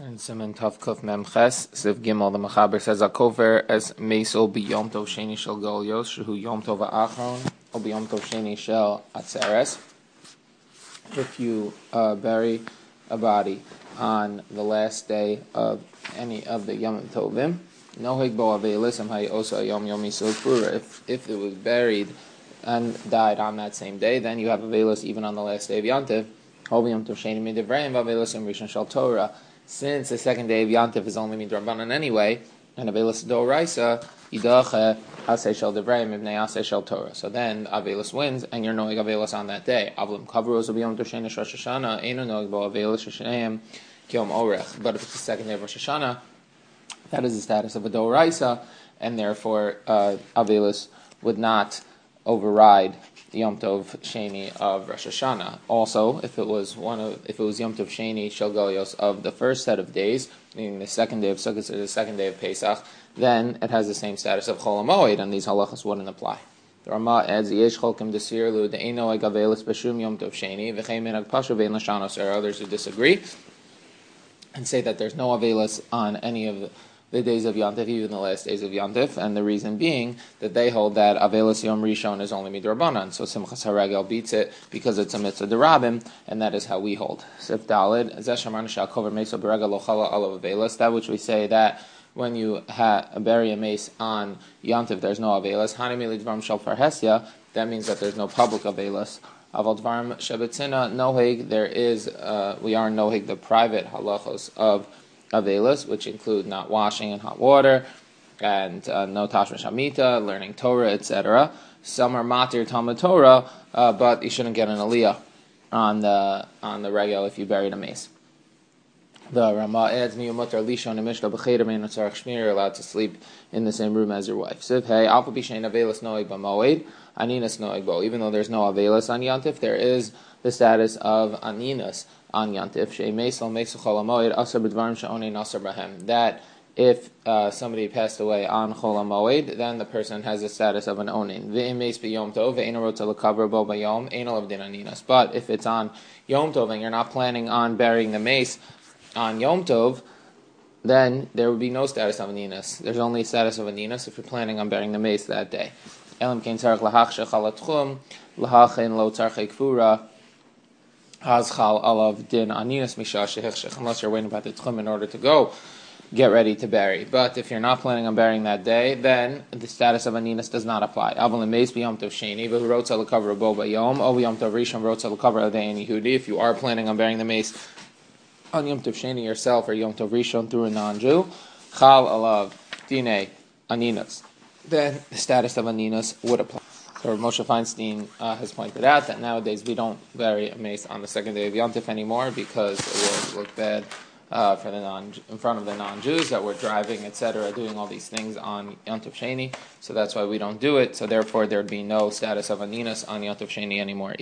And Siman Tav Kuf Mem Ches Siv Gimel, the Mechaber says Akover as Meisel B'Yom Tov Sheni Shel Golios Shehu Yom Tov Ha'achron or B'Yom Tov Sheni Shel Atzeres. If you bury a body on the last day of any of the Yom Tovim, Noheg Bo Avelis Hay Osa Yom Yom Yisol Pura. If it was buried and died on that same day, then you have Avelis even on the last day of Yom Tov. Hov Yom Tov Sheni Midivrayim Avelis and Rishon Shel Torah. Since the second day of Yantif is only midrabanan anyway, and Avelis Doraisa, Yidache Aseh Shel Devrayim Ibnei Aseh Shel Torah. So then Avelis wins, and you're knowing Avelis on that day. Avlim Kavros of Yom Tov Sheni Rosh Hashanah, Eino knowing Bo Avelis Shneim Kiyom Orech. But if it's the second day of Rosh Hashanah, that is the status of a Doraisa, and therefore Avelis would not override Yom Tov Sheni of Rosh Hashanah. Also, if it was Yom Tov Sheni Shel Golios of the first set of days, meaning the second day of Sukkot or the second day of Pesach, then it has the same status of Chol HaMoed, and these halachas wouldn't apply. The Rama adds Yesh Cholkim Desir Lu De'eno Agavelis B'Shum Yom Tov Sheni V'Chei Minag Pashu Ve'en Lashanos. There are others who disagree and say that there's no Avelis on any of the days of Yantif, even the last days of Yantif, and the reason being that they hold that Avelis Yom Rishon is only midrabanan, so Simchas Haragel beats it because it's a mitzvah derabim, and that is how we hold. Sif Dalid, Zeshaman Shalkover Mesa Berega Lochala Olav Avelis, that which we say that when you bury a mace on Yantif, there's no Avelis. Hanimi Lidvarim Shal Farhesya, that means that there's no public Avelis. Aval Dvarim Shebetzina Noheg, there is, we are Noheg, the private halachos of Avelis, which include not washing in hot water, and no tashmish hamita, learning Torah, etc. Some are matir Talmud Torah, but you shouldn't get an aliyah on the regel if you buried a mace. The Rama adds miyumotar lishon emishka b'cheder mein tzarich shmir. You're allowed to sleep in the same room as your wife. Siv hey alpha b'shein Avelis noeg b'moed aninas noeg bo. Even though there's no Avelis on Yantif, there is the status of aninas on Yantif. That if somebody passed away on Chol HaMoed, then the person has the status of an onin. But if it's on Yom Tov and you're not planning on burying the mace on Yom Tov, then there would be no status of aninas. There's only status of aninas if you're planning on burying the mace that day. Hazchal alav din aninas misha shehechshech, unless you're waiting about the tchum in order to go get ready to bury. But if you're not planning on burying that day, then the status of aninas does not apply. Aval meis b'yom tov sheni v'hu rotza l'kaver bo b'yom o b'yom tov rishon rotza l'kaver adei Yehudi. If you are planning on burying the mace on Yom Tov Sheni yourself or Yom Tov Rishon through a non-Jew, chal alav dine aninas, then the status of aninas would apply. So Moshe Feinstein has pointed out that nowadays we don't bury a mace on the second day of Yom Tov anymore because it would look bad in front of the non-Jews that were driving, etc., doing all these things on Yom Tov Sheni. So that's why we don't do it. So therefore, there would be no status of aninas on Yom Tov Sheni anymore.